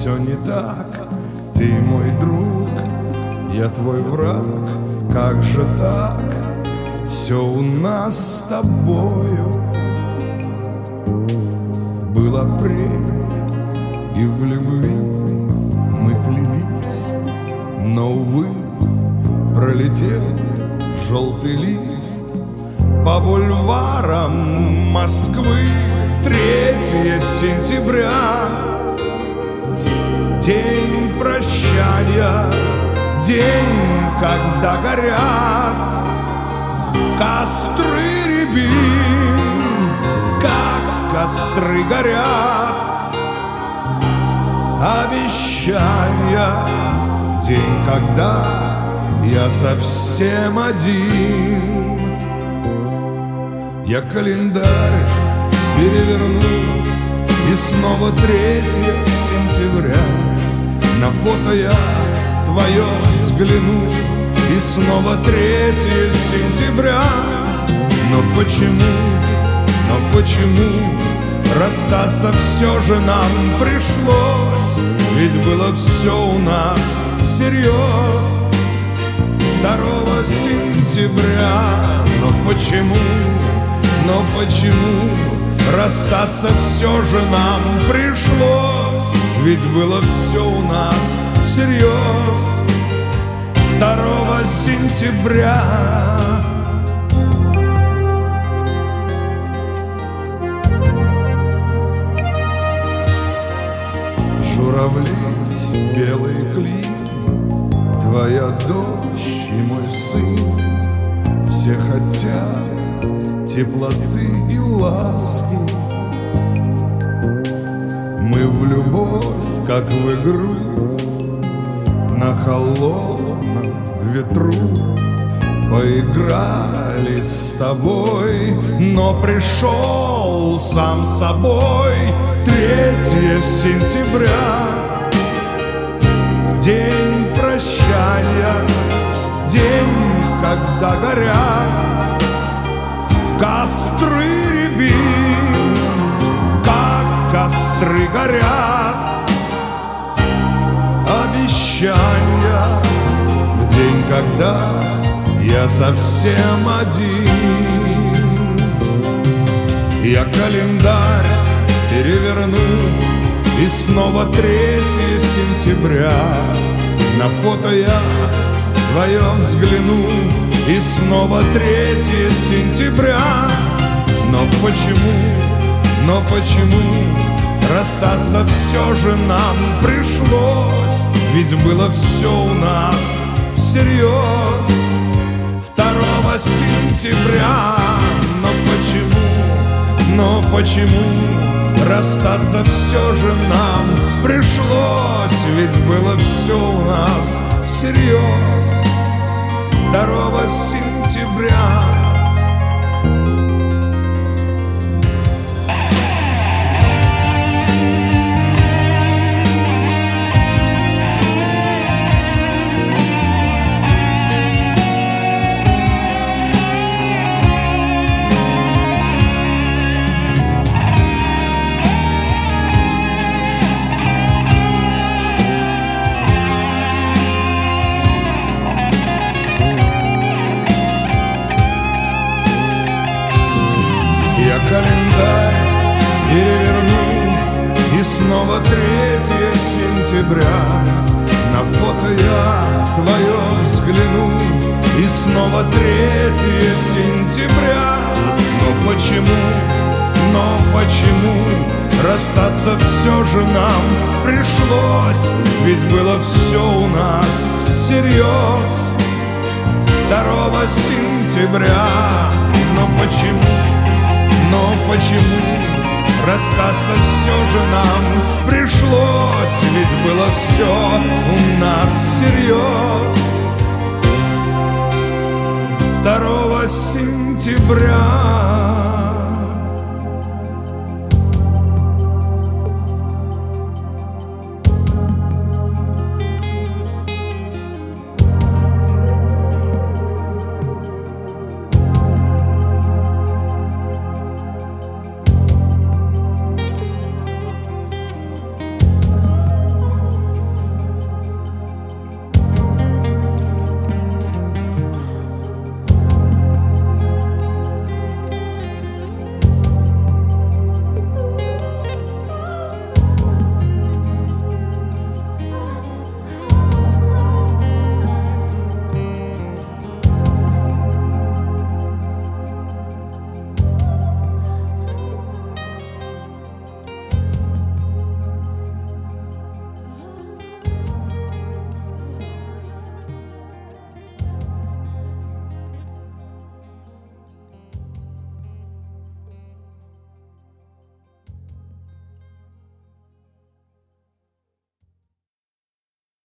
все не так. Ты мой друг, я твой враг. Как же так? Все у нас с тобою. Был апрель, и в любви мы клялись, но, увы, пролетел желтый лист по бульварам Москвы. 3 сентября, день прощания, день, когда горят костры рябин, как костры горят обещания. День, когда я совсем один. Я календарь переверну, и снова 3 сентября. На фото я твое взгляну, и снова 3 сентября. Но почему расстаться все же нам пришлось? Ведь было все у нас всерьез 2 сентября. Но почему расстаться все же нам пришлось? Ведь было все у нас всерьез 2 сентября. Журавли, белые клин, твоя дочь и мой сын. Все хотят теплоты и ласки. Мы в любовь, как в игру, на холодном ветру поиграли с тобой, но пришел сам собой 3 сентября. День прощания, день, когда горят костры рябин, как костры горят обещания. В день, когда я совсем один. Я календарь переверну, и снова 3 сентября. На фото я твое взгляну, и снова 3 сентября. Но почему расстаться все же нам пришлось? Ведь было все у нас всерьез 2 сентября. Но почему расстаться все же нам пришлось? Ведь было все у нас всерьез 2 сентября. Я календарь переверну, и снова 3 сентября. На фото я твое взгляну, и снова 3 сентября. Но почему расстаться все же нам пришлось? Ведь было все у нас всерьез 2 сентября. Но почему расстаться все же нам пришлось? Ведь было все у нас всерьез 2 сентября.